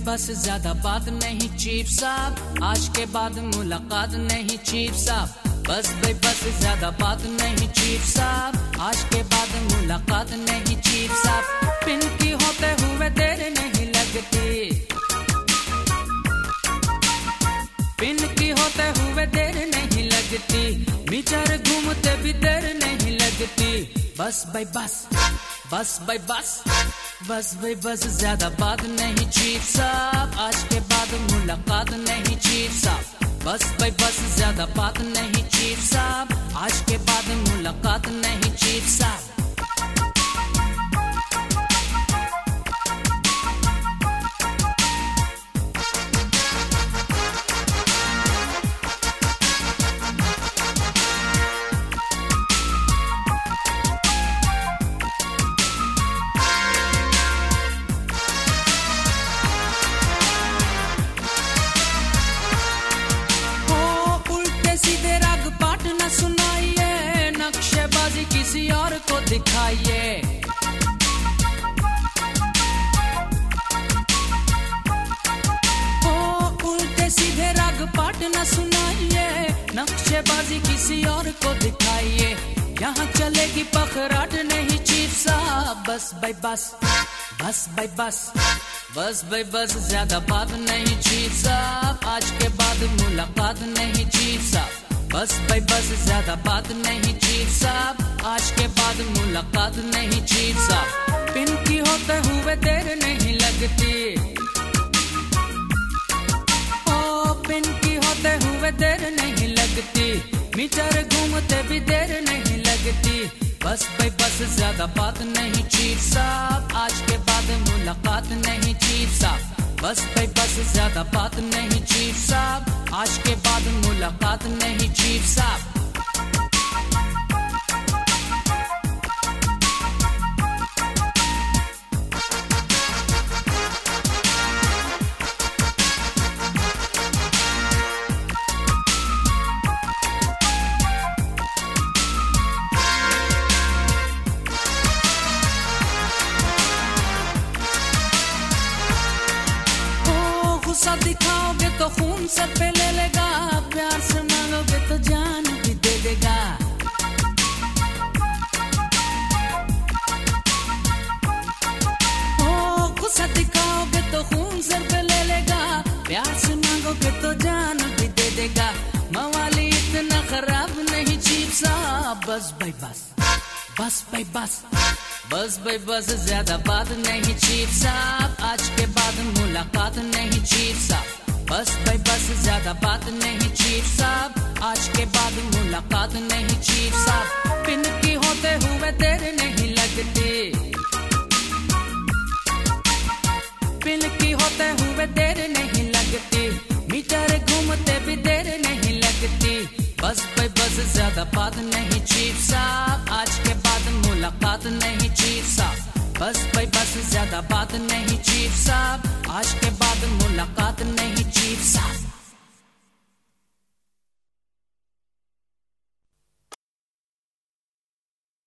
बस ज्यादा बात नहीं चीफ साहब, आज के बाद मुलाकात नहीं चीफ साहब। बस भाई बस ज्यादा बात नहीं चीफ साहब, आज के बाद मुलाकात नहीं चीफ साहब। पिन की होते हुए देर नहीं लगती, पिन की होते हुए देर नहीं लगती, मीटर घूमते भी देर नहीं लगती। बस भाई बस, बस भाई बस, बस भाई बस ज्यादा बात नहीं चीफ साहब, आज के बाद मुलाकात नहीं चीफ साहब। बस भाई बस ज्यादा बात नहीं चीफ साहब, आज के बाद मुलाकात नहीं चीफ साहब। किसी और को दिखाइए, ओ उल्टे सीधे राग पाठ न सुनाइए, नक्शेबाजी किसी और को दिखाइए। यहाँ चलेगी पखराट नहीं चीफ साहब। बस भाई बस, बस भाई बस, बस भाई बस ज्यादा बात नहीं चीफ साहब, आज के बाद मुलाकात नहीं चीफ साहब। बस भाई बस ज्यादा बात नहीं चीफ साहब, आज के बाद मुलाकात नहीं चीफ साहब। पिन की होते हुए देर नहीं लगती, ओ पिन की होते हुए देर नहीं लगती, मीटर घूमते भी देर नहीं लगती। बस भाई बस ज्यादा बात नहीं चीफ साहब, आज के बाद मुलाकात नहीं चीफ साहब। बस भाई बस ज्यादा बात नहीं चीफ साहब, आज के बाद मुलाकात नहीं चीफ साहब। गुस्सा दिखाओगे तो खून सर पे ले लेगा, प्यार से मांगोगे तो जान भी दे देगा। ओ गुस्सा दिखाओगे तो खून सर पे ले लेगा, प्यार से मांगोगे तो जान भी दे देगा। मवाली इतना खराब नहीं चीफ साहब। बस भाई बस, बस भाई बस, बस भाई बस ज्यादा बात नहीं चीफ साहब, आज के बाद मुलाकात नहीं चीफ साहब। बस भाई बस ज्यादा बात नहीं चीफ साहब, आज के बाद मुलाकात नहीं चीफ साहब। पिन की होते हुए देर नहीं लगती, पिन की होते हुए देर नहीं लगती, मीटर घूमते भी देर नहीं लगती। बस भाई बस ज्यादा बात नहीं चीफ साहब, आज के बाद मुलाकात नहीं चीफ साहब। बस भाई बस ज्यादा बात नहीं चीफ साहब, आज के बाद मुलाकात नहीं चीफ साहब।